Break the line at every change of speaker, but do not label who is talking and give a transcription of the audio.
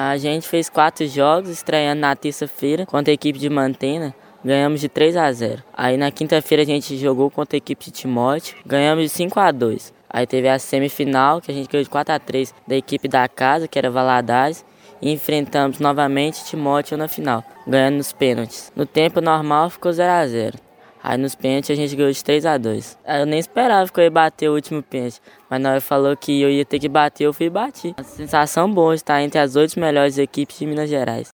A gente fez 4 jogos, estreando na terça-feira contra a equipe de Mantena. Ganhamos de 3-0. Aí na quinta-feira a gente jogou contra a equipe de Timóteo. Ganhamos de 5-2. Aí teve a semifinal, que a gente ganhou de 4-3 da equipe da casa, que era Valadares. E enfrentamos novamente Timóteo na final, ganhando nos pênaltis. No tempo normal ficou 0-0. Aí nos pênaltis a gente ganhou de 3-2. Eu nem esperava que eu ia bater o último pênalti. Mas na hora falou que eu ia ter que bater, eu fui e bati. Uma sensação boa estar entre as 8 melhores equipes de Minas Gerais.